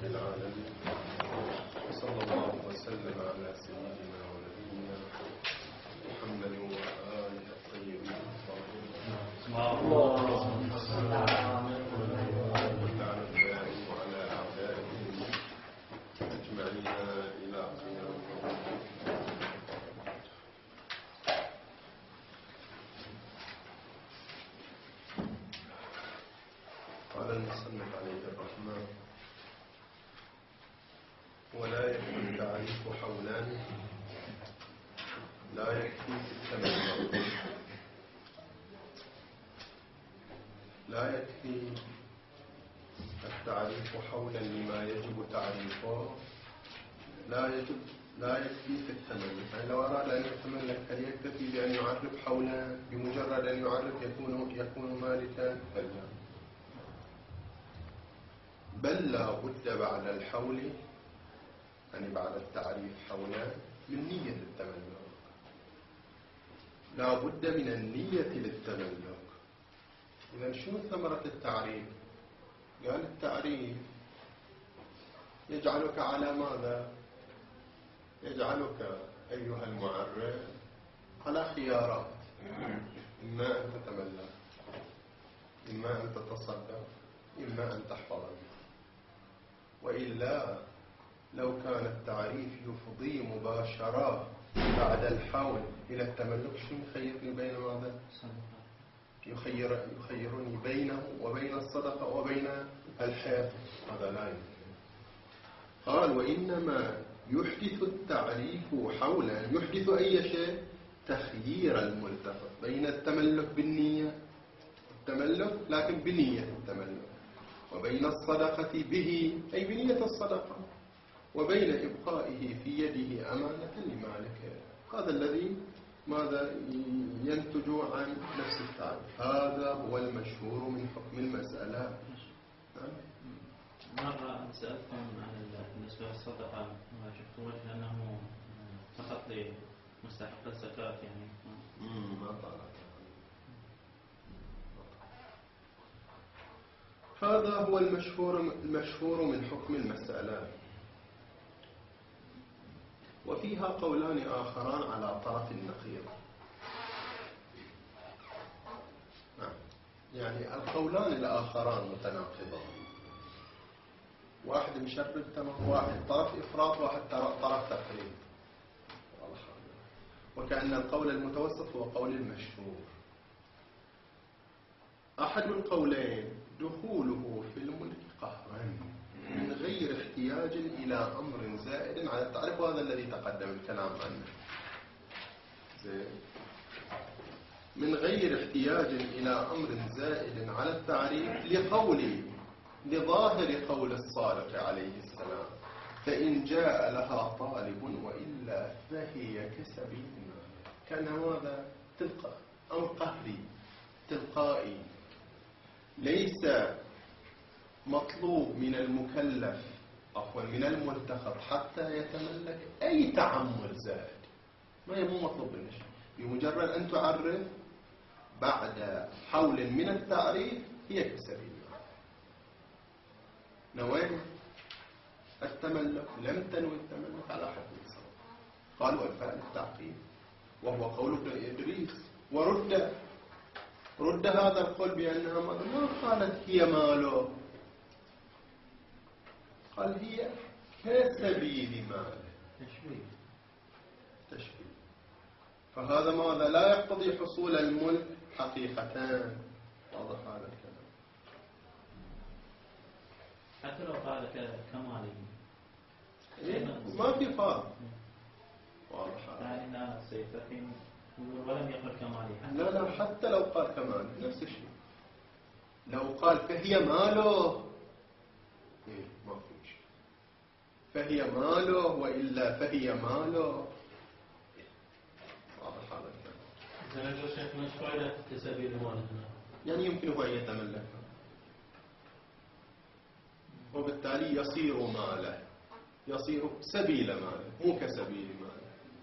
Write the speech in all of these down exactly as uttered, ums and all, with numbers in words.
العالمين، وصلى الله وسلم على سيدنا ونبينا محمد وآله الطيبين الطاهرين اللهم صل على الداعي وعلى أعدائهم أجمعين إلى قيام الدين. قال المصنف عليه الرحمة: ولا يكفي التعريف حولان، لا يكفي في التملك، لا يكفي التعريف حولا لما يجب تعريفه، لا يجب لا يكفي في التملك. يعني لو أراد أن يتملك هل يكتفي بأن يعرف حولا بمجرد أن يعرف يكون يكون مالكا؟ كلا، بل لا بد بعد الحول، يعني بعد التعريف حولا، من نية التملك. لا بد من النية للتملك. إذن شنو ثمرة التعريف؟ قال التعريف يجعلك على ماذا؟ يجعلك أيها المعرف على خيارات: إما أن تتملك، إما أن تتصدق، إما أن تحفظ. وإلا لو كان التعريف يفضي مباشرة بعد الحول إلى التملك، شو يخيرني بين ماذا؟ يخير يخيرني بينه وبين الصدقة وبين الحياة. هذا لا يمكن. قال: وإنما يحدث التعريف حولا، يحدث أي شيء؟ تخيير الملتفت بين التملك بالنية، التملك لكن بنية التملك، وبين الصدقة به أي بنية الصدقة، وبين إبقائه في يده أمانة لمالكه. هذا الذي ماذا ينتج عن نفس التعريف. هذا هو المشهور من حكم المسألة. مرة سألتكم عن بالنسبة للصدقة، ما شفت وجه أنه فقط لمستحق الزكاة، يعني ما طالت. هذا هو المشهور المشهور من حكم المسألة. وفيها قولان آخران على طرف النقيض. يعني القولان الآخران متناقضان، واحد مشرد تمام، واحد طرف إفراط، واحد طرف تفريط. وكأن القول المتوسط هو قول المشهور. أحد القولين دخوله في الملك قهرا من غير احتياج إلى أمر زائد على التعريف، وهذا الذي تقدم الكلام عنه. زين. من غير احتياج إلى أمر زائد على التعريف، لقول لظاهر قول الصادق عليه السلام: فإن جاء لها طالب وإلا فهي كسبيل. كان هذا تلقى أمر قهري تلقائي، ليس مطلوب من المكلف عفوا من الملتقط حتى يتملك أي تعمل زائد. ما مو مطلوب منه شيء، بمجرد أن تعرف بعد حول من التعريف هي كسبيل. نوين التملك، لم تنوي التملك على حد الصواب. قالوا الفعل التعقيد، وهو قول ابن إدريس. ورد رد هذا القول بأنها ما قالت هي ماله، قال هي كسبيل ماله. تشبيه تشبيه فهذا ماذا؟ لا يقتضي حصول الملك حقيقتان. واضح هذا الكلام. حتى لو قال كمالي ما في فرق. واضح هذا. يعني لا سيفهم ولم يقل كمالي. لا لا حتى لو قال كمالي نفس الشيء. لو قال فهي ماله، إيه ما في شيء. فهي ماله وإلا فهي ماله. واضح هذا الكلام. إذا شيخ مش فائدة تسبيل المال، يعني يمكنه أن يتملكها، وبالتالي يصير ماله، يصير سبيل ماله مو كسبيل ماله.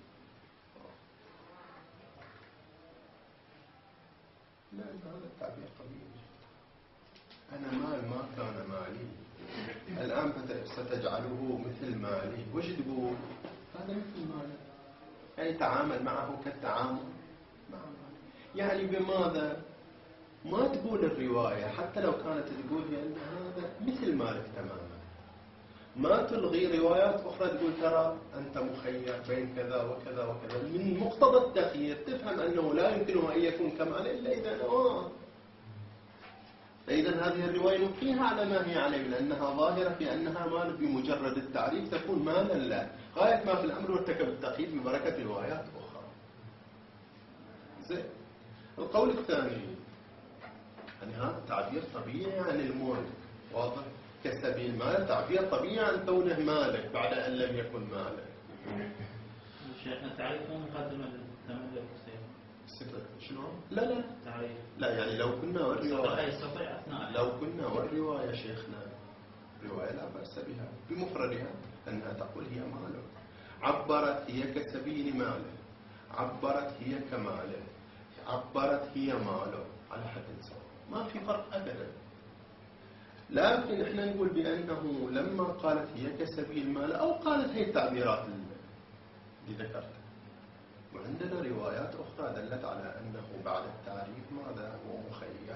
لا هذا التعبير قبيح. أنا مال ما كان مالي، الآن ستجعله مثل مالي. وش تقول؟ هذا مثل مالي، يعني تعامل معه كالتعامل مع مالي. يعني بماذا؟ ما تقول الرواية حتى لو كانت تقول بأن هذا مثل مالك تماما، ما تلغي روايات أخرى تقول ترى أنت مخير بين كذا وكذا وكذا. من مقتضى التخيير تفهم أنه لا يمكنه أن يكون كمال إلا إذا نواه. فإذا هذه الرواية نبقيها على ما هي عليه، لأنها ظاهرة في أنها مال بمجرد التعريف تكون مالا له. غاية ما في الأمر وارتكب التقييد ببركة روايات أخرى. زين. القول الثاني يعني هذا تعبير طبيعي عن الملك، واضح؟ كسبيل مال تعبير طبيعي عن كونه مالك بعد أن لم يكن مالك. شيخنا تعريف مو مقدمة للتملك شنو؟ لا لا تعريف. لا يعني لو كنا والرواية يستطيع أثناء لو كنا والرواية شيخنا رواية لا بأس بها بمفردها أنها تقول هي مالك، عبرت هي كسبيل ماله، عبرت هي كماله، عبرت هي ماله، على حد سواء ما في فرق أبدا. لكن احنا نقول بأنه لما قالت هي كسبيل ماله أو قالت هي التعبيرات اللي ذكرتها، وعندنا روايات أخرى دلت على أنه بعد التعريف ماذا هو مخير،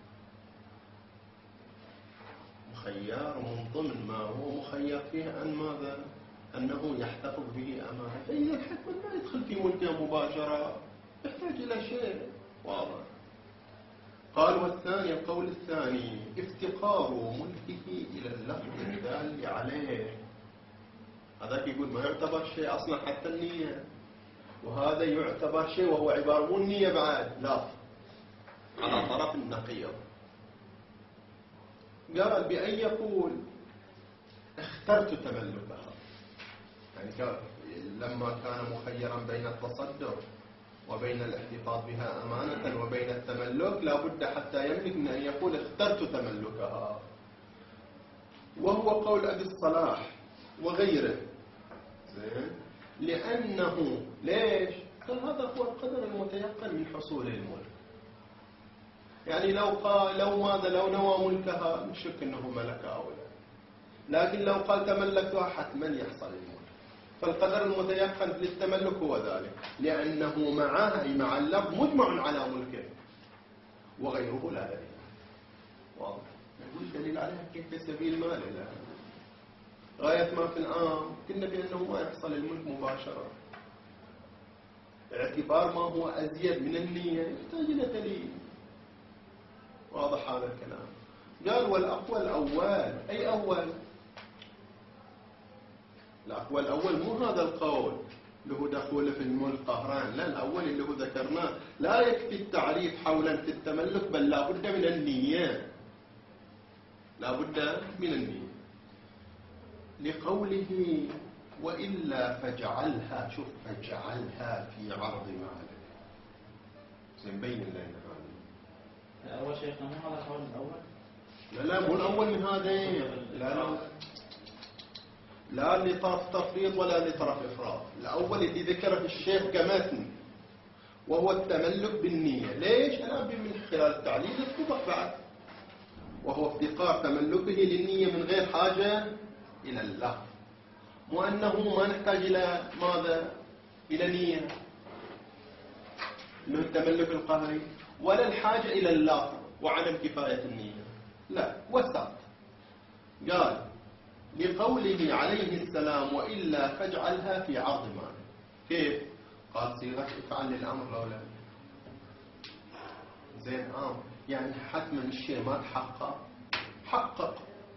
مخير من ضمن ما هو مخير فيه أن ماذا أنه يحتفظ به أمانة. فإذا الحكم ما يدخل في ملكه مباشرة، يحتاج إلى شيء واضح. قال والثاني القول الثاني افتقار ملكه إلى اللفظ الدال عليه. هذاك يقول ما يعتبر شيء أصلا حتى النية، وهذا يعتبر شيء وهو عبارة مو النية بعد لفظ على طرف النقيض. قال بأن يقول اخترت تملكها، يعني لما كان مخيرا بين التصدر وبين الاحتفاظ بها أمانة وبين التملك لابد حتى يملك من أن يقول اخترت تملكها، وهو قول أبي الصلاح وغيره. زين. لأنه ليش؟ قال هذا هو القدر المتيقن من حصول الملك. يعني لو قال لو ماذا لو نوى ملكها نشك أنه ملكها أو لا، لكن لو قال تملكتها حتما يحصل الملك. فالقدر المتيقن للتملك هو ذلك، لأنه معها أي مع اللفظ مجمع على ملكه وغيره لا دليل. واضح؟ يقول دليل عليها كيف سبيل مال إلى غاية ما في العام كنا بأنه ما يحصل الملك مباشرة. اعتبار ما هو أزيد من النية يحتاج إلى دليل. واضح هذا الكلام؟ قال والأقوى الأول. أي أول؟ الأقوى الأول مو هذا القول اللي هو دخول في الملك قهران، لا، الأول اللي هو ذكرناه لا يكفي التعريف حولا في التملك، بل لا بد من النية، لا بد من النية. لقوله وإلا فاجعلها، شوف فاجعلها في عرض مالك. سنبين لنا هذا. أول شيخنا مو هذا القول الأول؟ لا لا مو الأول من هذين، لا لا لا لطرف تفريط ولا لطرف إفراط. الأول اللي ذكره الشيخ كمتن وهو التملك بالنية. ليش؟ أنا أبي من خلال التعليل يتطبق بعد، وهو افتقار تملكه للنية من غير حاجة إلى اللفظ، مو أنه ما نحتاج إلى ماذا؟ إلى نية من التملك القهري، ولا الحاجة إلى اللفظ وعدم كفاية النية، لا، وسط. قال لقوله عليه السلام وإلا فاجعلها في عرض مالك. كيف؟ قال صيغة افعل للأمر لولا. زين آم يعني حتما الشيء ما تحقق حقق،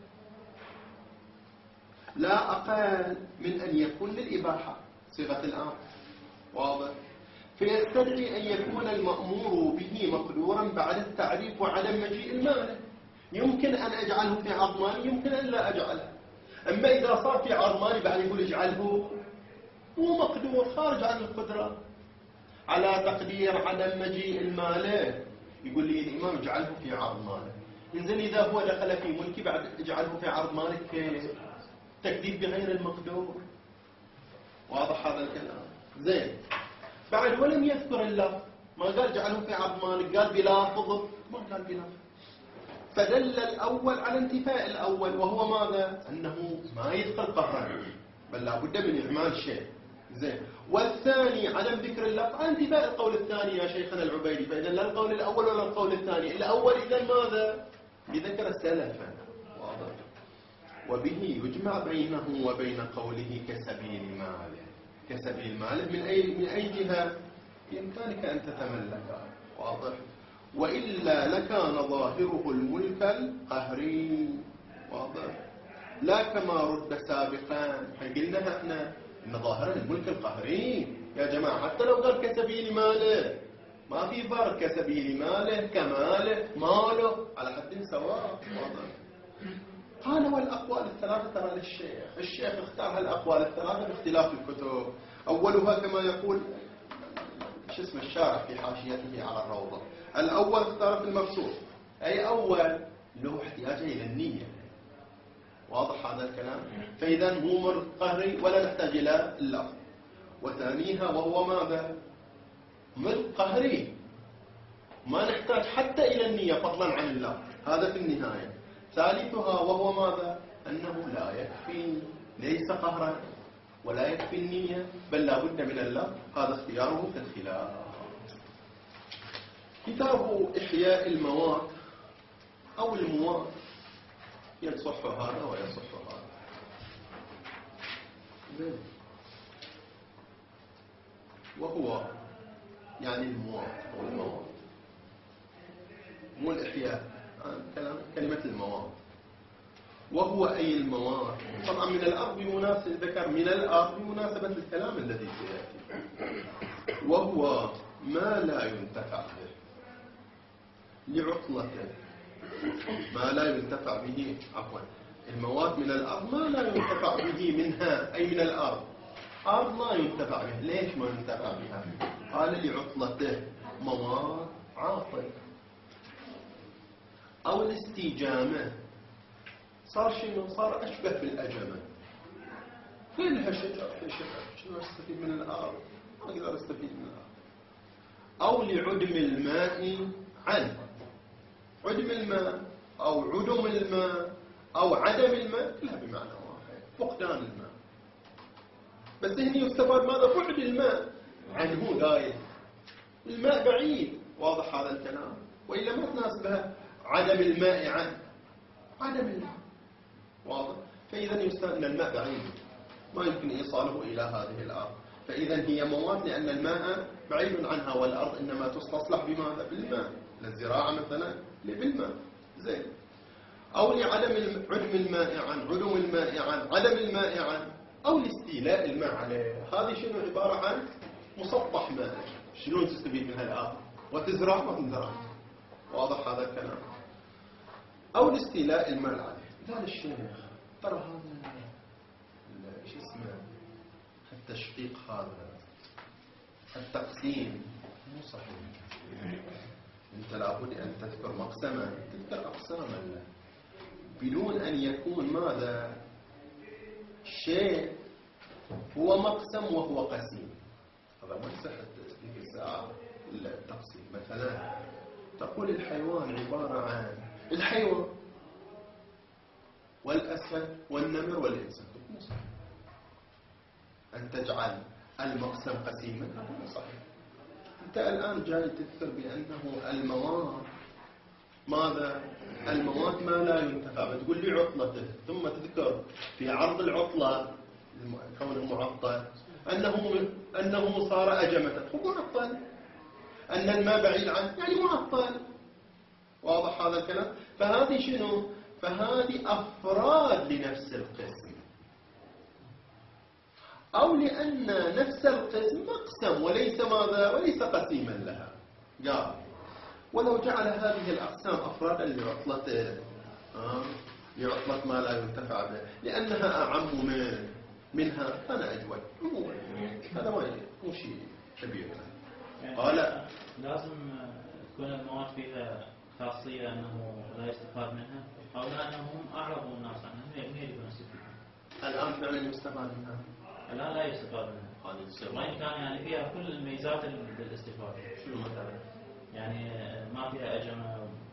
لا أقل من أن يكون للإباحة صيغة الأمر. واضح؟ فيستدعي أن يكون المأمور به مقدورا بعد التعريف وعدم مجيء المانع. يمكن أن أجعله في عرض مالي، يمكن أن لا أجعله. أما إذا صار في عرض مالي بعد يقول اجعله مو مقدور، خارج عن القدرة على تقدير عدم مجيء المالك، يقول لي الإمام اجعله في عرض مالك. إنزين إذا هو دخل في ملكي بعد اجعله في عرض مالك كيف؟ تكذيب بغير المقدور. واضح هذا الكلام؟ زين. بعد ولم يذكر اللفظ، ما قال اجعله في عرض مالك، قال بلافظ، ما قال بلافظ. فدل الأول على انتفاء الأول، وهو ماذا؟ أنه ما يدخل قهرا، بل لا بد من إعمال شيء. زين. والثاني عدم ذكر اللفظ عن انتفاء القول الثاني يا شيخنا العبيدي. فإذا لا القول الأول ولا القول الثاني. الأول إذا ماذا؟ بذكر سلفا. واضح. وبه يجمع بينه وبين قوله كسبيل ماله. كسبيل ماله من أي من أي جهة؟ بإمكانك أن تتملكها. واضح. وإلا لكان ظاهره الملك القهري. واضح. لا كما رد سابقا، قلنا احنا ان ظاهر الملك القهري يا جماعه، حتى لو قال كسبيل ماله ما في فرق، كسبيل ماله كماله ماله على حد سواء. واضح. قال والاقوال الثلاثه ترى للشيخ، الشيخ اختار هالاقوال الثلاثه باختلاف الكتب. اولها كما يقول شو اسم الشارح في حاشيته على الروضه، الاول اختار في المبسوط، اي اول له احتياج الى النيه. واضح هذا الكلام؟ فإذا مو مر قهري ولا نحتاج إلى اللفظ. وثانيها وهو ماذا؟ مر قهري ما نحتاج حتى إلى النية فضلا عن اللفظ، هذا في النهاية. ثالثها وهو ماذا؟ أنه لا يكفي، ليس قهرا ولا يكفي النية، بل لا بد من اللفظ. هذا اختياره في الخلاف. كتاب إحياء الموات أو الموات يصح هذا ويصح هذا. وهو يعني الموات أو الموات، مو الإحياء، كلمة الموات. وهو أي الموات، طبعا من الأرض بمناسبة ذكر من الأرض بمناسبة الكلام الذي سيأتي. وهو ما لا ينتفع به لعطلته، ما لا ينتفع به، عفوا المواد من الأرض ما لا ينتفع به منها، أي من الأرض. أرض لا ينتفع به، ليش ما ينتفع بها؟ قال لعطلته، مواد عاطل. أو الاستجامة، صار شنو؟ صار أشبه بالأجمة. فين لها شجر؟ في شجر، شنو أستفيد من الأرض؟ ما أقدر أستفيد من الأرض. أو لعدم الماء عنه، عدم الماء أو عدم الماء أو عدم الماء كلها بمعنى واحد، فقدان الماء. بس هنا يستفاد ماذا؟ بعد الماء عنه غاية، الماء بعيد. واضح هذا الكلام؟ وإلا ما تناسبها عدم الماء عنه، عدم الماء. واضح؟ فإذا يستفاد أن الماء بعيد ما يمكن إيصاله إلى هذه الأرض، فإذا هي مواد لأن الماء بعيد عنها، والأرض إنما تستصلح بماذا؟ بالماء، للزراعة مثلا بالماء. زين. أو لعدم عدم الماء عن عدم الماء عن عدم الماء عن أو لاستيلاء الماء عليه. هذه شنو؟ عبارة عن مسطح ماء، شلون تستفيد منها الآن وتزرع ما تزرع. واضح هذا الكلام؟ أو لاستيلاء الماء عليه. قال الشيخ ترى هذا شو اسمه التشقيق، هذا التقسيم مو صحيح. أنت لابد أن تذكر مقسما، تذكر أقساما له بدون أن يكون ماذا؟ شيء هو مقسم وهو قسيم. هذا ما يصح تلك الساعة التقسيم. مثلا تقول الحيوان عبارة عن الحيوان والأسد والنمر والإنسان، مو صحيح. أن تجعل المقسم قسيما هذا مو صحيح. أنت الآن جاي تذكر بأنه المواد ماذا؟ المواد ما لا ينتفع، بتقول لي عطلته، ثم تذكر في عرض العطلة كونه معطل أنه أنه صار أجمة، هو معطل. أن الماء بعيد عنه يعني معطل. واضح هذا الكلام؟ فهذه شنو؟ فهذه أفراد لنفس القسم، أو لأن نفس القسم مقسم وليس ماذا؟ وليس قسيما لها. قال ولو جعل هذه الأقسام أفرادا لعطلته، آه لعطلة ما لا ينتفع به لأنها أعم من منها كان أجود. هذا مو شيء كبير. يعني قال لازم تكون المواد فيها خاصية أنه لا يستفاد منها، أو لأنهم أعرضوا الناس عنها هم يجب أن يستفيدون. الآن فعلا يستفاد منها، الآن لا يستفاد منها. وإن كان يعني فيها كل الميزات للاستفادة. شنو مثلا؟ يعني ما فيها أجمة،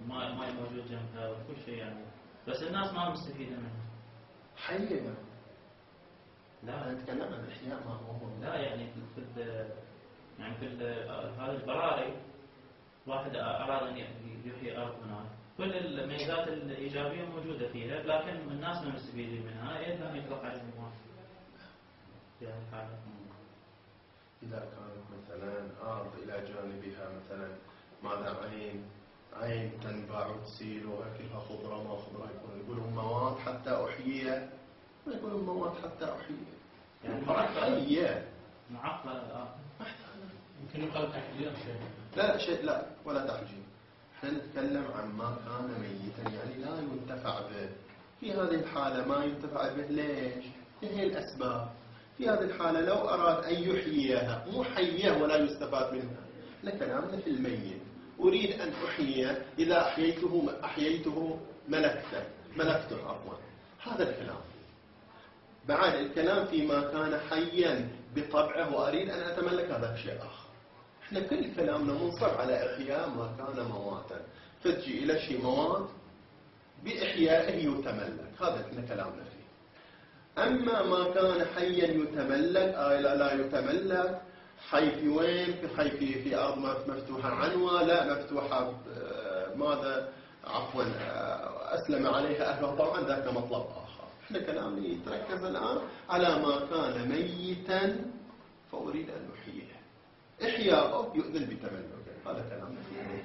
الماء الماء موجود جنبها وكل شيء يعني، بس الناس ما مستفيدة منها. حية. لا نتكلم عن الإحياء ما هو. لا يعني في ال يعني في هذه البراري واحد أراد أن يحيي أرض هناك، كل الميزات الإيجابية موجودة فيها، لكن الناس ما مستفيدين منها إلا أن يطلق عليهم الماء في هذه الحالة. إذا كانت مثلا أرض إلى جانبها مثلا ماذا عين عين تنبع وتسيل وأكلها خضرة ما خضرة، يقولون مواد حتى أحييها، يقولون مواد حتى أحييها يعني حية معقدة الآن. يمكن يقال تحجير شيء. لا شيء لا ولا تحجير. احنا نتكلم عن ما كان ميتا يعني لا ينتفع به. في هذه الحالة ما ينتفع به ليش؟ هي الأسباب. في هذه الحالة لو أراد أن يحييها مو حية ولا يستفاد منها، لكلامنا في الميت أريد أن أحييه، إذا أحييته أحييته ملكته ملكته عفوا، هذا الكلام. بعد الكلام فيما كان حيا بطبعه وأريد أن أتملك، هذا شيء آخر. احنا كل كلامنا منصب على إحياء ما كان مواتا، فتجي إلى شيء موات بإحيائه يتملك، هذا احنا كلامنا فيه. أما ما كان حيا يتملك آه لا لا يتملك، حي في وين؟ في حي في في أرض مفتوحة عنوة، لا مفتوحة آه ماذا عفوا آه أسلم عليها أهلها، طبعا ذاك مطلب آخر. احنا كلامنا يتركز الآن على ما كان ميتا فأريد أن أحييه، إحياءه يؤذن بتملكه، هذا كلامنا فيه.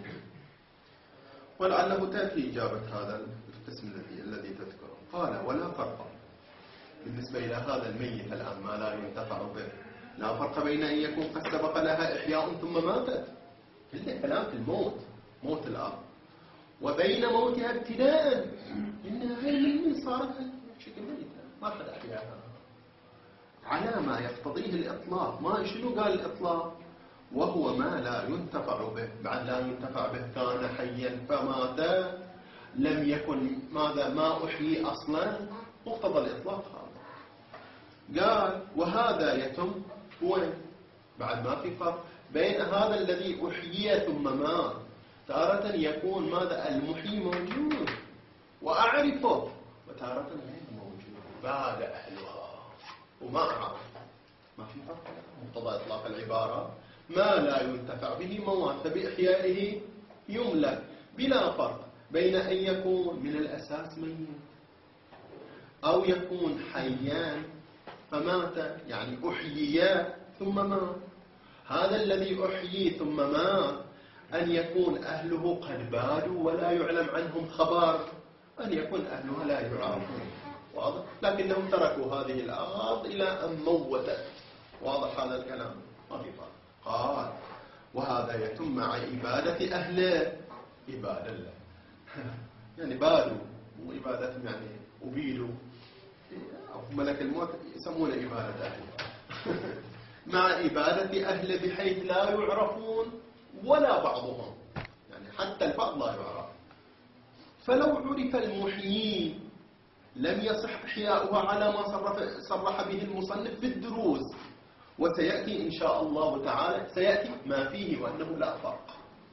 ولعله تأتي إجابة هذا القسم الذي الذي تذكره. قال ولا فرق بالنسبة إلى هذا الميت الآن ما لا ينتفع به، لا فرق بين أن يكون قد سبق لها إحياء ثم ماتت، كله كلام في الموت، موت الأرض، وبين موتها ابتداء، إنها هي من صارت بشكل ميتة ما قد أحياها، على ما يقتضيه الإطلاق. ما شنو قال الإطلاق؟ وهو ما لا ينتفع به. بعد لا ينتفع به كان حيا فمات لم يكن ماذا ما أحيي أصلا، مقتضى الإطلاق هذا. قال وهذا يتم وين؟ بعد ما في فرق بين هذا الذي أحيي ثم مات، تارة يكون ماذا المحيي موجود وأعرفه، وتارة غير موجود بعد أهلها وما أعرف، ما في فرق. مقتضى إطلاق العبارة ما لا ينتفع به موات فبإحيائه يملك، بلا فرق بين أن يكون من الأساس ميت أو يكون حيان فمات، يعني أحيي ثم مات. هذا الذي أحيي ثم مات أن يكون أهله قد بادوا ولا يعلم عنهم خبر، أن يكون أهلها لا يعرفون، واضح؟ لكنهم تركوا هذه الأرض إلى أن موتت، واضح هذا الكلام؟ ما في فرق. قال وهذا يتم مع إبادة أهله، إبادة له يعني بادوا، مو إبادتهم يعني أبيدوا، ملك الموت يسمونه إبادة أهله مع إبادة أهله بحيث لا يعرفون ولا بعضهم، يعني حتى البعض لا يعرف. فلو عرف المحيي لم يصح إحياؤها على ما صرف صرح به المصنف في الدروس، وسيأتي إن شاء الله تعالى سيأتي ما فيه وأنه لا فرق.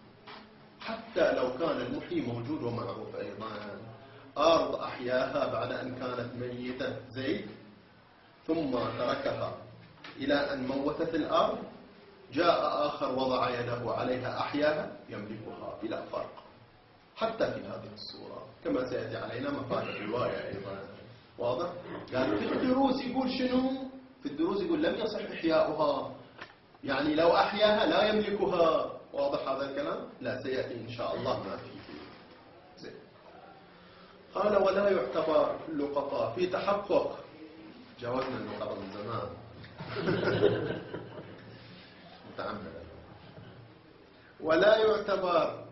حتى لو كان المحيي موجود ومعروف أيضا، أرض أحياها بعد أن كانت ميتة زيد ثم تركها إلى أن موتت الأرض، جاء آخر وضع يده عليها أحياها يملكها بلا فرق، حتى في هذه الصورة كما سيأتي علينا مفاتح الرواية أيضا، واضح؟ يعني في الدروس يقول شنو؟ في الدروس يقول لم يصح إحياؤها، يعني لو أحياها لا يملكها، واضح هذا الكلام؟ لا سيأتي إن شاء الله ما فيه. زين. قال ولا يعتبر اللقطة في تحقق، جاوزنا اللقطة من زمان متعمدا. ولا يعتبر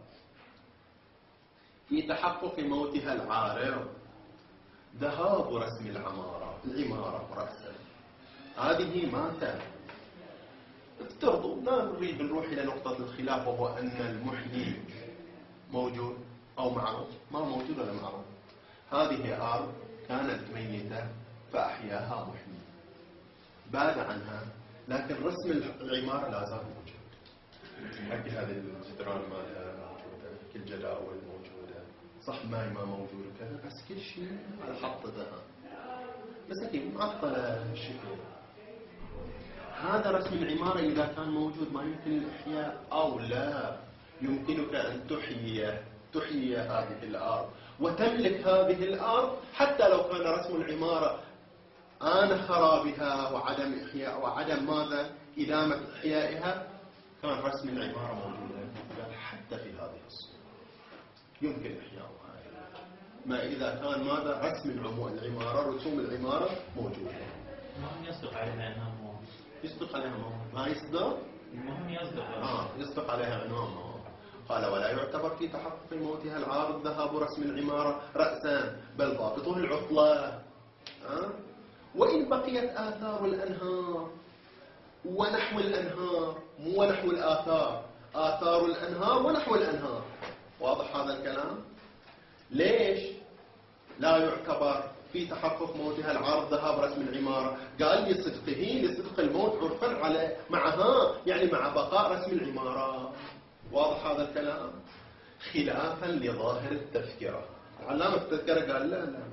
في تحقق موتها العارض ذهاب رسم العمارة العمارة رأسا، هذه ماتت. افترضوا لا نريد نروح إلى نقطة الخلاف، وهو أن المحيي موجود أو معروف، ما موجود ولا معروف. هذه أرض كانت ميتة فأحياها محيي، بعد عنها، لكن رسم العمارة لا زال موجود. حق هذه الجدران مالها موجودة، كل جداول موجودة، صح ماي ما موجود كذا، بس كل شيء على حط ذهب، بس أكيد معطلة الشكل. هذا رسم العمارة إذا كان موجود ما يمكن الإحياء أو لا يمكنك أن تحيي تحيي هذه الأرض وتملك هذه الأرض، حتى لو كان رسم العمارة آن خرابها وعدم إحياء وعدم ماذا إدامة إحيائها، كان رسم العمارة موجودا. حتى في هذه الصورة يمكن إحياؤها ما إذا كان ماذا رسم العمارة رسوم العمارة موجودة. المهم يصدق عليها أنها مو يصدق عليها مو ما يصدق المهم يصدق آه يصدق عليها أنها مو. قال ولا يعتبر في تحقق موتها العارض ذهاب رسم العمارة رأسا، بل ضابطه العطلة. آه؟ وإن بقيت آثار الأنهار ونحو الأنهار، مو ونحو الآثار، آثار الأنهار ونحو الأنهار. واضح هذا الكلام؟ ليش لا يعتبر في تحقق موتها العارض ذهاب رسم العمارة؟ قال لصدقه، لصدق الموت عرفا على معها، يعني مع بقاء رسم العمارة. واضح هذا الكلام؟ خلافا لظاهر التذكرة. علامة التذكرة قال لا لا،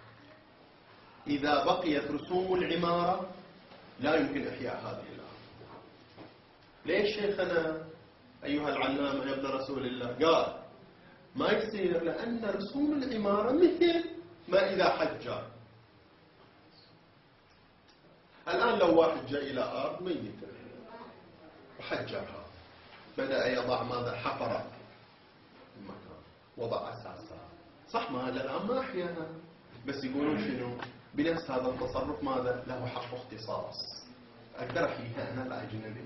إذا بقيت رسوم العمارة لا يمكن إحياء هذه الأرض. ليش شيخنا أيها العلامة يا ابن رسول الله؟ قال ما يصير، لأن رسوم العمارة مثل ما إذا حجر. الآن لو واحد جاء إلى أرض ميتة وحجرها، بدأ يضع ماذا حفرة المكان، وضع أساسها، صح ما هذا الآن ما أحياها، بس يقولون شنو بنفس هذا التصرف ماذا له حق اختصاص، أقدر أحييها أنا الأجنبي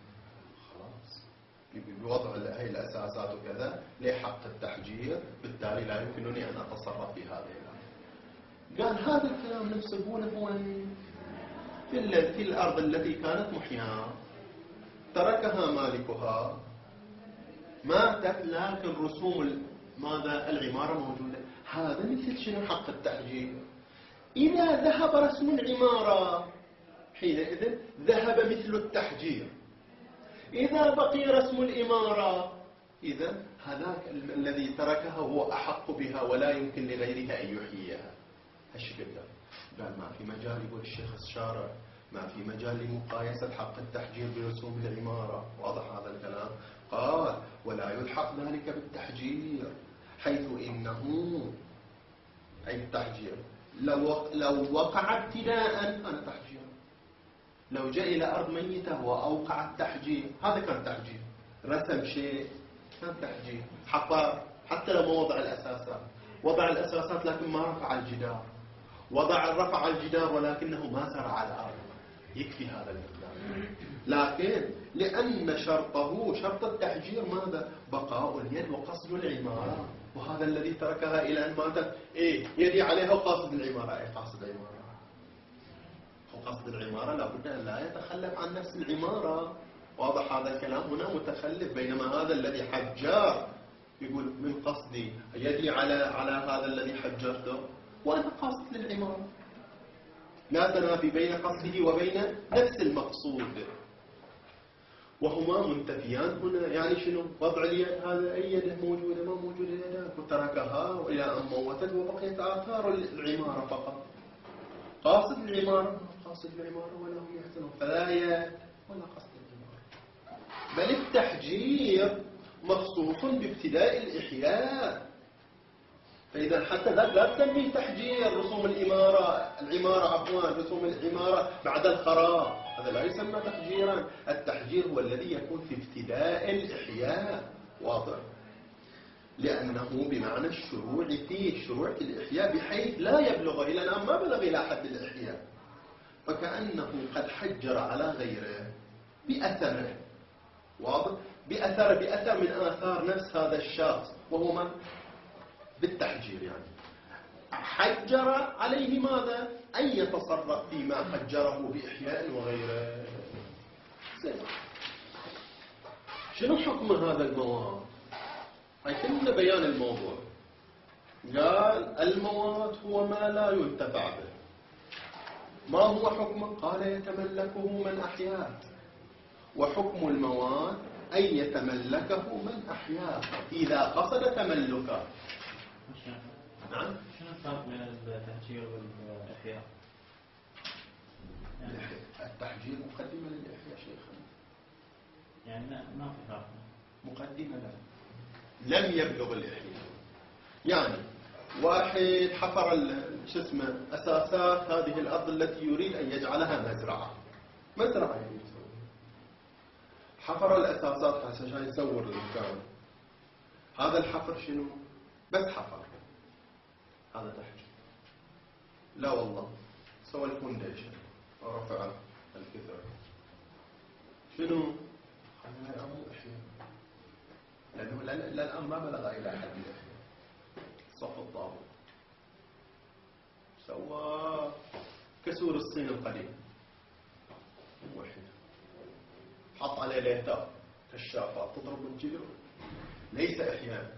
خلاص بوضع هاي الأساسات وكذا، ليه حق التحجير، بالتالي لا يمكنني أن أتصرف في هذه الأرض. قال هذا الكلام نفسه وين؟ في, في الأرض التي كانت محياة تركها مالكها ماتت، لكن رسوم ماذا العمارة موجودة. هذا مثل شنو حق التحجير. إذا ذهب رسم العمارة حينئذ ذهب مثل التحجير. إذا بقي رسم العمارة إذا هذاك الذي تركها هو أحق بها ولا يمكن لغيرها أن يحييها. هالشكل ده قال ما في مجال، يقول الشيخ الشارع ما في مجال لمقايسة حق التحجير برسوم العمارة. واضح هذا الكلام؟ قال ولا يلحق ذلك بالتحجير، حيث إنه أي التحجير لو لو وقع ابتداء أنا تحجير، لو جاء إلى أرض ميتة وأوقع التحجير هذا كان تحجير، رسم شيء كان تحجير، حفر حتى لو ما وضع الأساسات، وضع الأساسات لكن ما رفع الجدار، وضع رفع الجدار ولكنه ما زرع الأرض، يكفي هذا المقدار. لكن لأن شرطه شرط التحجير ماذا؟ بقاء اليد وقصد العمارة، وهذا الذي تركها إلى أن ماتت إيه يدي عليها وقاصد العمارة. أي قاصد العمارة، وقصد العمارة لابد أن لا يتخلف عن نفس العمارة. واضح هذا الكلام؟ هنا متخلف، بينما هذا الذي حجر يقول من قصدي يدي على على هذا الذي حجرته وأنا قاصد للعمارة. لا تنافي بين قصده وبين نفس المقصود، وهما منتفيان هنا. يعني شنو؟ وضع اليد هذا أي يد موجودة؟ ما موجودة يداك، وتركها وإلى أن موتت وبقيت آثار العمارة فقط. قاصد العمارة قاصد العمارة ولا هو يحسن، فلا يد ولا قصد العمارة، بل التحجير مخصوص بابتداء الإحياء. فإذا حتى ذلك لا تسميه تحجير رسوم العمارة العمارة عفوا رسوم العمارة بعد الخراب، هذا لا يسمى تحجيرا. التحجير هو الذي يكون في ابتداء الإحياء. واضح؟ لأنه بمعنى الشروع فيه، شروع في الإحياء بحيث لا يبلغ إلى الآن ما بلغ إلى حد الإحياء، فكأنه قد حجر على غيره بأثره. واضح؟ بأثر بأثر من آثار نفس هذا الشخص، وهو من؟ بالتحجير. يعني حجر عليه ماذا؟ أن يتصرف فيما حجره بإحياء وغيره. شنو حكم هذا المواد؟ هيتم بيان الموضوع. قال المواد هو ما لا ينتفع به. ما هو حكمه؟ قال يتملكه من أحياه، وحكم المواد أن يتملكه من أحياه إذا قصد تملكه. نعم. شنو الفرق بين التهجير والإحياء؟ يعني التحجير مقدمة للإحياء شيخنا، يعني ما في فرق. مقدمة له، لم يبلغ الإحياء. يعني واحد حفر شو اسمه أساسات هذه الأرض التي يريد أن يجعلها مزرعة، مزرعة يريد يسوي، حفر الأساسات عشان يصور المكان. هذا الحفر شنو؟ بس حفر، هذا تحجير. لا والله، سوى الفونديشن ورفع الكثر، شنو؟ خلينا الأمر إحياء، لأنه الآن ما بلغ إلى حد الإحياء. صف الطابق سوى كسور الصين القديم واحد، حط عليه ليتات كشافات تضرب الجدر، ليس إحياء.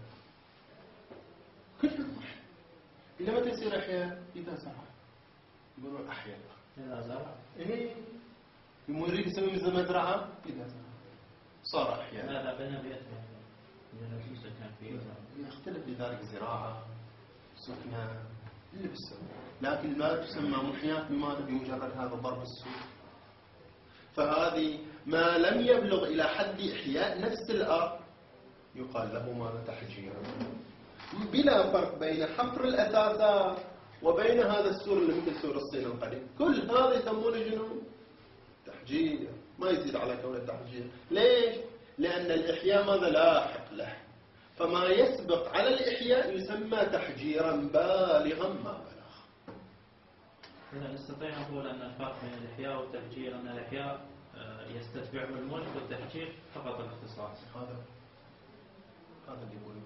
كله واحد. إذا متى يصير إحياء؟ إذا زرع، يقولون أحياء. إذا زرع؟ إيه، يريد يسوي مثل مزرعة، إذا زرع صار أحياء. لا لا، بين بيت يعني سكن فيه. يختلف بذلك زراعة، سكنة، اللي بالسوق، لكن لا تسمى محياة بماذا؟ بمجرد هذا ضرب السوق. فهذه ما لم يبلغ إلى حد إحياء نفس الأرض يقال له ماذا؟ تحجير، بلا فرق بين حفر الأساسات وبين هذا السور اللي مثل سور الصين القديم. كل هذا يسمونه شنو؟ تحجير، ما يزيد على كونه تحجير. ليش؟ لأن الإحياء ماذا؟ لاحق له، فما يسبق على الإحياء يسمى تحجيرا بالغا ما بلغ. إذا نستطيع نقول أن الفرق بين الإحياء والتحجير أن الإحياء يستتبعه الملك والتحجير فقط الاختصاص. هذا هذا اللي يقولون.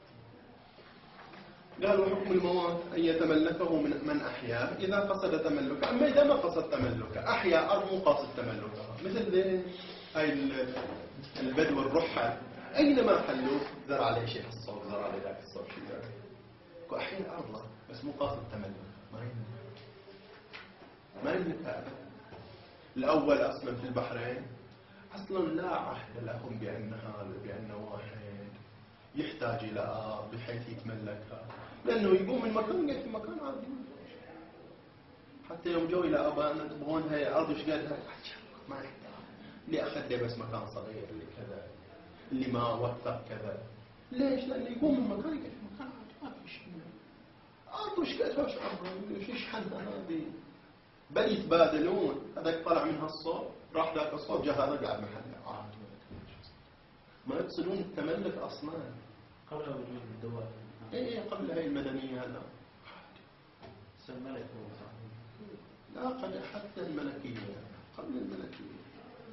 قالوا حكم المواد أن يتملكه من من أحياه إذا قصد تملكه، أما إذا ما قصد تملكه، أحيا أرض مو قاصد تملكها، مثل ذي هاي البدو الرحل أينما حلوا زرع عليه شيء الصوب، زرع عليه ذاك الصوب شيء ذاك، وأحيا أرضه بس مو قاصد تملك، ما يملك، ما يملك أبدا. الأول أصلا في البحرين أصلا لا عهد لهم بأن هذا بأن واحد يحتاج إلى أرض بحيث يتملكها، لأنه يقوم من مكان يقعد في مكان عادي. حتى يوم جو إلى أبانا تبغون هاي أرض وش قالها؟ ما يحتاج، اللي أخذ لي بس مكان صغير اللي كذا، اللي ما وثق كذا. ليش؟ لأنه يقوم من مكان يقعد في مكان عادي، ما في شيء. أرض وش قالها؟ وش أرض؟ وش يشحنها هذه؟ بل يتبادلون، هذاك طلع من هالصوب راح ذاك الصوب جاء هذا قاعد محله عادي، ما يقصدون التملك أصلا قبل وجود الدول. إيه قبل هاي المدنية. لا الملك هو صح. لا قد حتى الملكية قبل الملكية.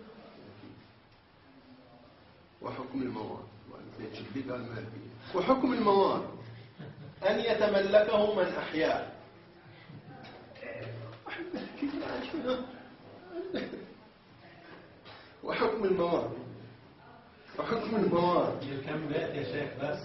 وحكم المواد قال الملكية وحكم المواد أن يتملكه من أحياء. وحكم المواد وحكم المواد كم بيت يا شيخ بس.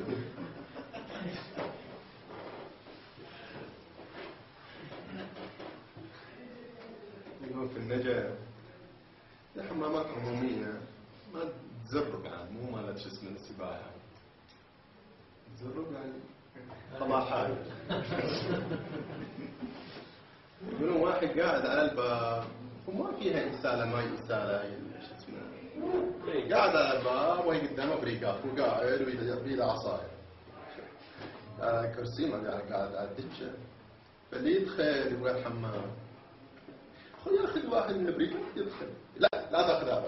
يقول في النجاة الحمامات عمومية ما تزرب يعني، مو مالت شو اسمه السباحة، تزرب يعني طباحات. يقولون واحد قاعد على الباب وما فيها إسالة ماي إسالة شو اسمه، قاعد على الباب وهي قدامه بريقات وقاعد ويده عصاية على كرسي، ما قاعد قاعد على الدكة، فاللي يدخل يبغى الحمام خذ ياخذ واحد من البريقات يدخل. لا لا تاخذ هذا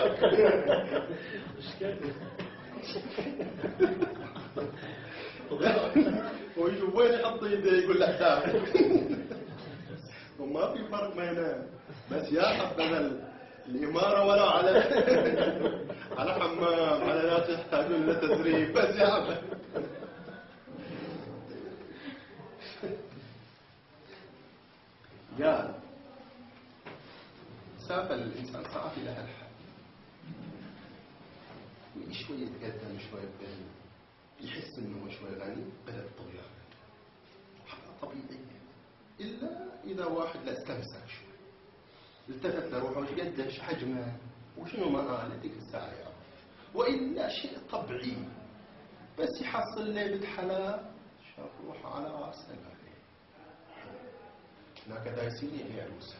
ويشوف وين يحط يده يقول له تاخذ. وما في فرق بينهم، بس يا حبذا الإمارة ولا على على حمام على ناس يحتاجون لتزريب، بس يا حبذا. قال سافر الإنسان صعب إلى هالحد، شوي يتقدم شوي يتقدم، يحس إنه شوي غني، بدأ الطغيان حقا طبيعية، إلا إذا واحد لا استمسك شوي التفت لروحه وش قدش حجمه وشنو مآله ذيك الساعة يعرف، وإلا شيء طبيعي بس يحصل لي بنت حلال روح على رأسنا الأهلين هناك دايسين يدوسها.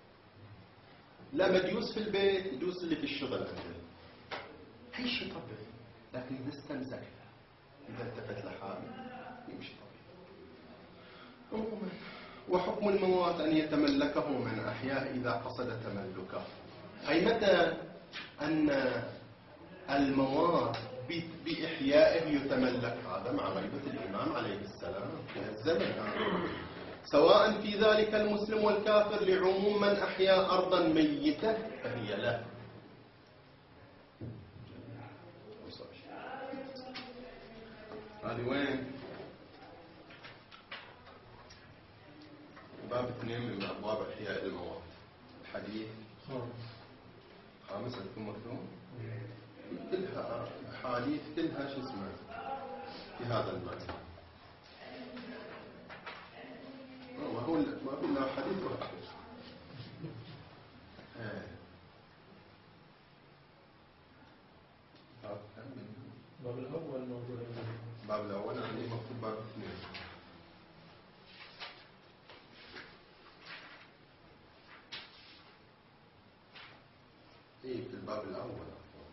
لا مديوس في البيت يدوس اللي في الشغل عنده أي شيء طبيعي، لكن نستمسك إذا التفت لحاله يمشي طبيعي. عموما وحكم الموات أن يتملكه من أحياء إذا قصد تملكه، أي متى أن الموات بإحيائه يتملك، هذا مع غيبة الإمام عليه السلام في الزمن، سواء في ذلك المسلم والكافر، لعموم من أحيا أرضا ميتة فهي له. هذه وين؟ باب اثنين من أبواب إحياء الموات، الحديث خامس عندكم مكتوب؟ كلها أحاديث كلها شو اسمه في هذا المعنى. ما هو ما هو إلا حديث واحد. باب الأول موجود. باب الأول عندي مكتوب باب اثنين. إيه في الباب الأول.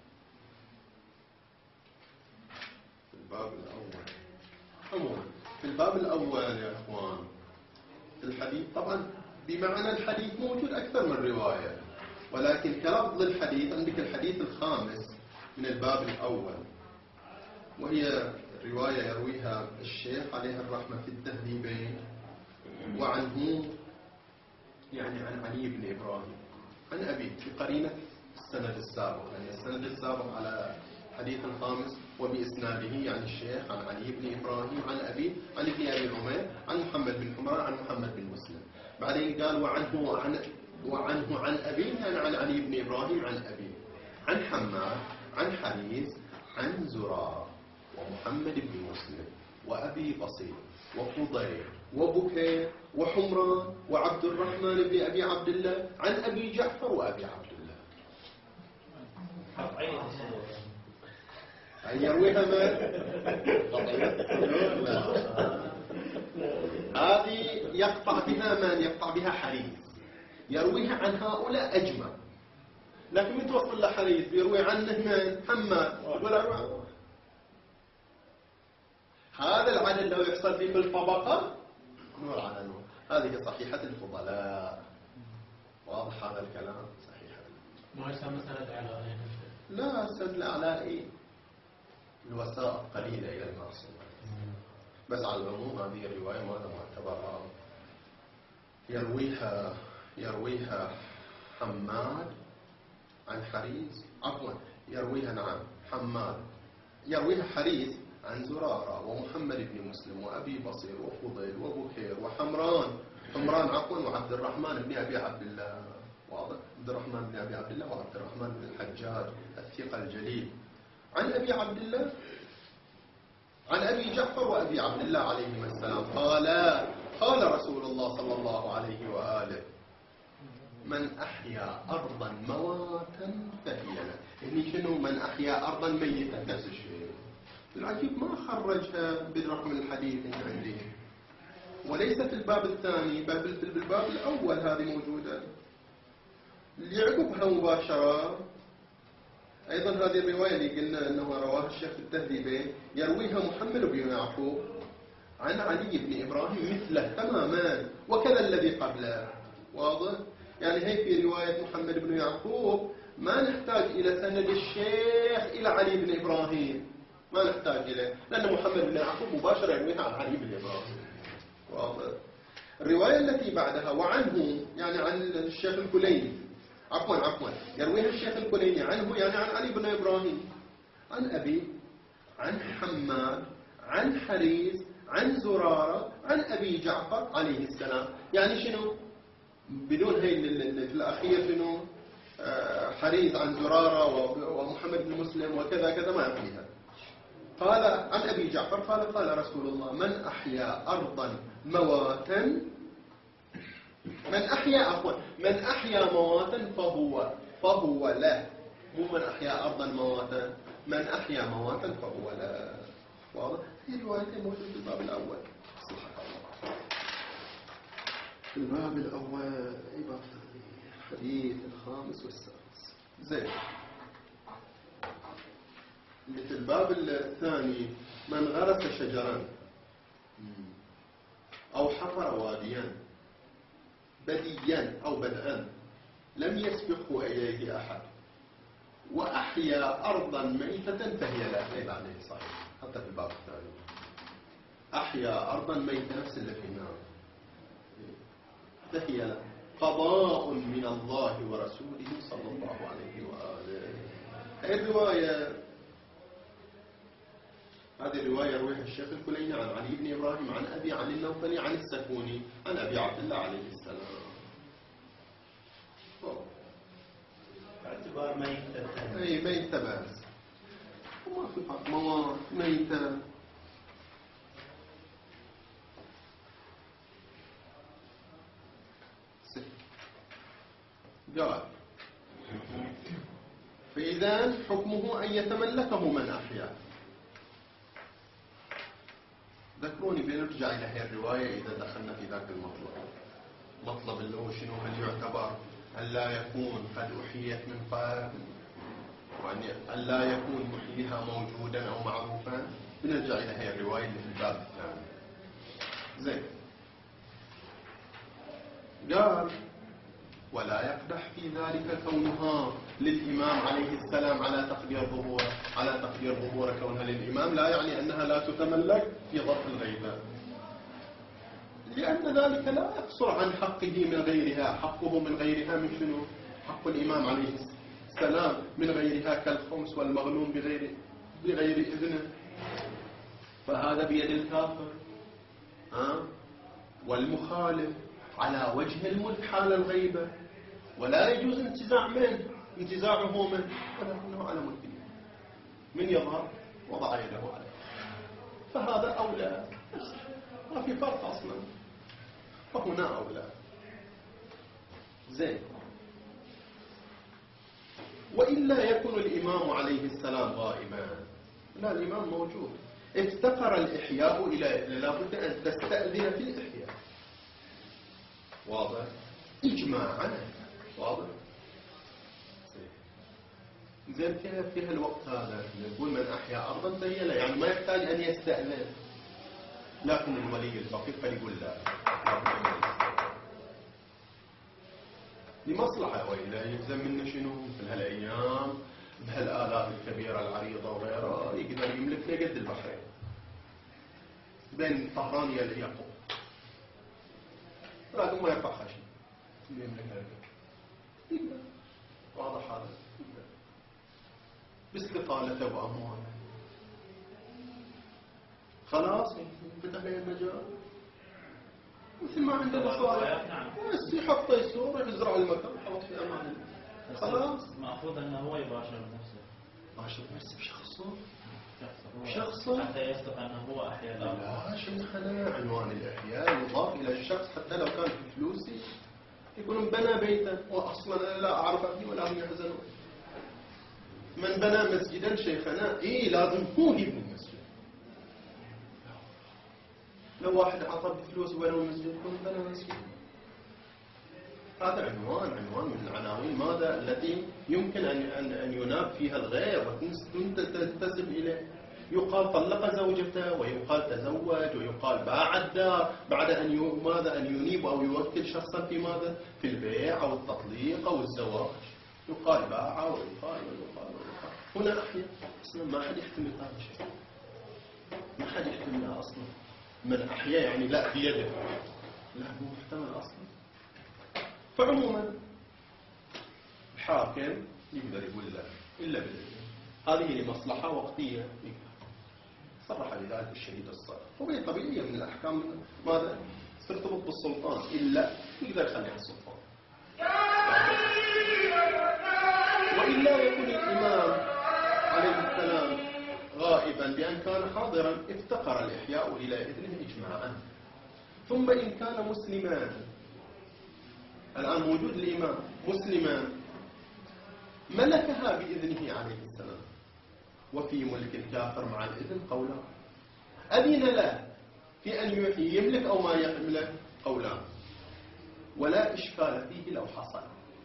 في الباب الأول. عموما في الباب الأول يا إخوان الحديث طبعا بمعنى الحديث موجود أكثر من رواية، ولكن كلفظ الحديث عندك الحديث الخامس من الباب الأول، وهي رواية يرويها الشيخ عليه الرحمة في التهذيبين، وعنه يعني عن علي بن إبراهيم عن أبي في قرينة السند السابق، يعني السند السابق على الحديث الخامس وبإسناده يعني الشيخ عن علي بن إبراهيم عن أبي عن ابن أبي عمير عن محمد بن حمران عن محمد بن مسلم. بعدين قال وعنه وعن وعنه عن أبي يعني عن علي بن إبراهيم عن أبي عن حماد عن حريز عن زرار ومحمد بن مسلم وأبي بصير وفضيل وبكير وحمران وعبد الرحمن بن أبي عبد الله عن أبي جعفر وأبي عبد الله. أن يرويها من؟ هذه يقطع بها من؟ يقطع بها حريز، يرويها عن هؤلاء أجمع، لكن من توصل لحريز يروي عنه من؟ حماد ولا يروي. هذا العدد لو يحصل فيه بالطبقة نور على نور. هذه صحيحة الفضلاء. واضح هذا الكلام؟ صحيحة. ما يسمى سند على لا سند على الوسائط قليلة إلى المعصوم، بس على العموم هذه الرواية ما معتبرة. يرويها يرويها حماد عن حريز، عفوا يرويها نعم حماد يرويها حريز عن زرارة ومحمد بن مسلم وأبي بصير وفضيل وبكير وحمران حمران عفوا وعبد الرحمن بن أبي عبد الله. واضح؟ عبد الرحمن بن أبي عبد الله وعبد الرحمن بن الحجاج الثقة الجليل عن أبي عبد الله عن أبي جعفر وأبي عبد الله عليهما السلام قال قال رسول الله صلى الله عليه وآله من أحيا أرضا مواتا فهي له. يعني شنو من أحيا أرضا ميتا؟ نفس الشيء. العجيب ما خرجها بالرقم الحديث اللي عندي، وليس في الباب الثاني بل في الباب الأول هذه موجودة. اللي يعقبها مباشرة أيضا هذه الرواية اللي قلنا أنه رواها الشيخ في التهذيبين، يرويها محمد بن يعقوب عن علي بن إبراهيم مثله تماما وكذا الذي قبله. واضح؟ يعني هي في رواية محمد بن يعقوب ما نحتاج إلى سند الشيخ إلى علي بن إبراهيم، ما نحتاج إليه، لأن محمد بن يعقوب مباشرة يرويها عن علي بن إبراهيم. واضح؟ الرواية التي بعدها وعنه يعني عن الشيخ الكليني عفوا عفوا يرويها الشيخ الكليني عنه يعني عن علي بن إبراهيم عن أبي عن حماد عن حريز عن زرارة عن أبي جعفر عليه السلام. يعني شنو بدون هي في الأخير شنو حريز عن زرارة ومحمد بن مسلم وكذا كذا ما يقولها. قال عن أبي جعفر قال قال رسول الله من أحيا أرضا مواتا من أحيا عفوا من أحيا مواتا فهو فهو له، مو من أحيا أرضا مواتا، من أحيا مواتا فهو له. واضح؟ هي الروايتين موجودة في الباب الأول. الباب الأول أي باب ثاني؟ الحديث الخامس والسادس. زين. مثل الباب الثاني: من غرس شجرا أو حفر واديا بديا أو بدءا لم يسبقه إليه أحد وأحيا أرضا ميتة فهي لا. أي بعدين صحيح حتى في الباب الثاني أحيا أرضا ميتة نفس اللي في النار فهي لا. قضاء من الله ورسوله صلى الله عليه وآله. هذه الرواية هذه الرواية رويها الشيخ الكليني عن علي بن إبراهيم عن أبي عن النوفلي عن السكوني عن أبي عبد الله عليه السلام. باعتبار ميتة. أي ميتة بس وما في حق مواد ميتة. قال: فإذا حكمه أن يتملكه من أحيا. ذكروني بنرجع إلى هذه الرواية إذا دخلنا في ذاك المطلب. مطلب اللي هو شنو؟ هل يعتبر أن لا يكون قد أحيت من قبل وأن لا يكون محييها موجودا أو معروفا؟ بنرجع إلى هذه الرواية اللي في الباب الثاني. زين. قال: ولا يقدح في ذلك كونها للإمام عليه السلام على تقدير ظهوره. على تقدير ظهور كونها للإمام لا يعني أنها لا تتملك في ظرف الغيبة، لأن ذلك لا يقصر عن حقه من غيرها. حقه من غيرها من شنو؟ حق الإمام عليه السلام من غيرها كالخمس والمغنوم بغير بغير إذنه، فهذا بيد الكافر. ها؟ والمخالف على وجه الملك حال الغيبة، ولا يجوز انتزاع منه انتزاعه منه، ولكنه على ملك من يظهر وضع يده عليه، فهذا أولى. ما في فرق أصلا، فهنا أولى. زين. وإلا يكون الإمام عليه السلام غائبا. لا، الإمام موجود. افتقر الإحياء إلى لابد أن تستأذن في الإحياء. واضح؟ إجماعا. واضح؟ زين. فيها فيها الوقت هذا نقول من أحيا أرضا فهي لا، يعني ما يحتاج أن يستأذن، لكن الولي الفقيه قد يقول لا لابد أن يستأذن لمصلحة، وإلا يلزم منه شنو؟ في هالأيام بهالآلاف الكبيرة العريضة وغيرها يقدر يملك لقد البحرين بين طهران يقوم، لكن ما يرفع خشي يملك هالقد. واضح هذا؟ باستقالته وأمواله خلاص فتح له المجال، مثل ما عنده مصالح بس يحط يسور يزرع المكان يحط في أمان خلاص. المفروض أنه هو يباشر نفسه. باشر نفسه بشخصه شخصه شخصه حتى يصدق أنه هو أحيا الأرض. لا شيخنا، عنوان الإحياء يضاف إلى الشخص حتى لو كان في فلوسي يقولون بنى بيتا وأصلا أنا لا أعرف أبني ولا هم يحزنون. من بنى مسجدا شيخنا إيه لازم هو يبني المسجد. لو واحد عطى بفلوس وبنى المسجد يكون بنى مسجد. هذا عنوان عنوان من العناوين ماذا التي يمكن أن أن أن يناب فيها الغير وتنتسب إليه. يقال طلق زوجته، ويقال تزوج، ويقال باع الدار بعد أن ماذا أن ينيب أو يوكل شخصا في ماذا في البيع أو التطليق أو الزواج. يقال باع ويقال ويقال ويقال. هنا أحيانا أصلا ما حد يحتمل هذا الشيء، ما حد يحتملها أصلا. من أحيا يعني لا في يده، لا مو محتمل أصلا. فعموما الحاكم يقدر يقول لا إلا بالإذن، هذه لمصلحة وقتية صرح بذلك الشهيد الصالح، وهي طبيعية من الأحكام ماذا ترتبط بالسلطان، إلا يقدر يخليها السلطان. وإلا يكون الإمام عليه السلام غائبا بأن كان حاضرا افتقر الإحياء إلى إذنه إجماعا. ثم إن كان مسلما، الآن موجود الإمام مسلما ملكها بإذنه عليه السلام، وفي ملك الكافر مع الإذن قولان. أذن له في أن يملك أو ما يملك قولان. ولا إشكال فيه لو حصل،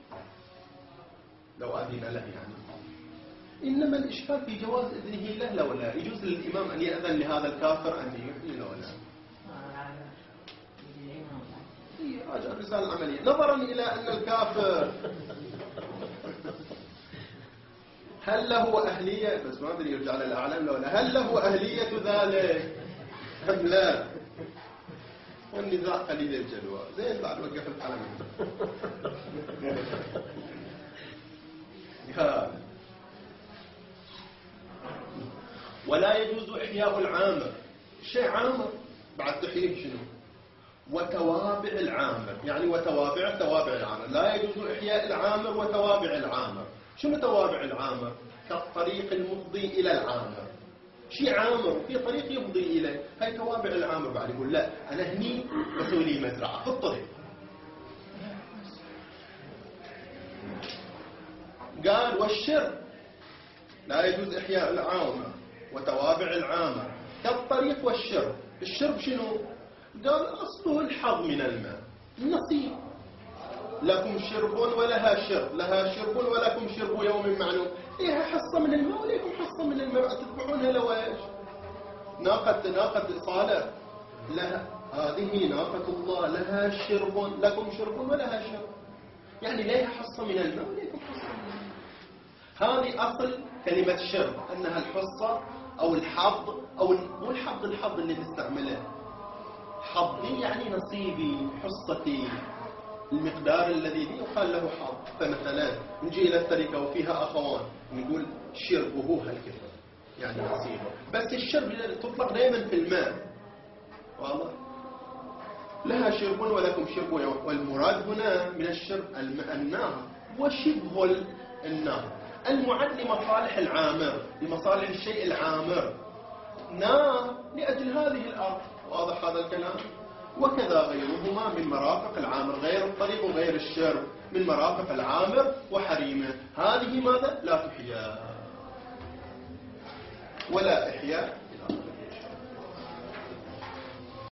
لو أذن له يعني. إنما الإشكال في جواز إذنه له لو لا. يجوز للإمام أن يأذن لهذا الكافر أن يحيي لو لا. راجع الرسالة العملية نظرا إلى أن الكافر هل له أهلية، بس ما أدري يرجع للأعلام لو لا، هل له أهلية ذلك أم لا؟ والنزاع قليل الجدوى. زين بعد وقف القلم. ولا يجوز إحياء العامر، شيء عامر بعد تحييه شنو؟ وتوابع العامر، يعني وتوابع توابع العامر. لا يجوز إحياء العامر وتوابع العامر. شنو توابع العامر؟ كالطريق المفضي إلى العامر، شيء عامر وفي طريق يفضي إليه، هاي توابع العامر. بعد يقول لا أنا هني بسوي لي مزرعة في الطريق. قال والشرب لا يجوز إحياء العامر وتوابع العامر كالطريق والشرب. الشرب شنو؟ قال أصله الحظ من الماء، النصيب. لكم شرب ولها شرب، لها شرب ولكم شرب يوم معلوم. لها حصة من الماء وليكم حصة من الماء، تتبعونها لو ايش؟ ناقة ناقة صالح لها، هذه ناقة الله لها شرب، لكم شرب ولها شرب، يعني لها حصة من الماء وليكم حصة من الماء. هذه أصل كلمة شرب، أنها الحصة أو الحظ، أو مو الحظ الحظ اللي نستعمله، حظي يعني نصيبي حصتي، المقدار الذي لي يقال له حظ. فمثلا نجي إلى التركة وفيها أخوان نقول شربه هالكثر يعني نصيبه، بس الشرب تطلق دائما في الماء، واضح؟ لها شرب ولكم شرب، والمراد هنا من الشرب النار وشبه النار المعد لمصالح العامر، لمصالح الشيء العامر، نار لأجل هذه الأرض، واضح هذا الكلام؟ وكذا غيرهما من مرافق العامر، غير الطريق وغير الشرب من مرافق العامر وحريمه، هذه ماذا؟ لا تحيا ولا إحياء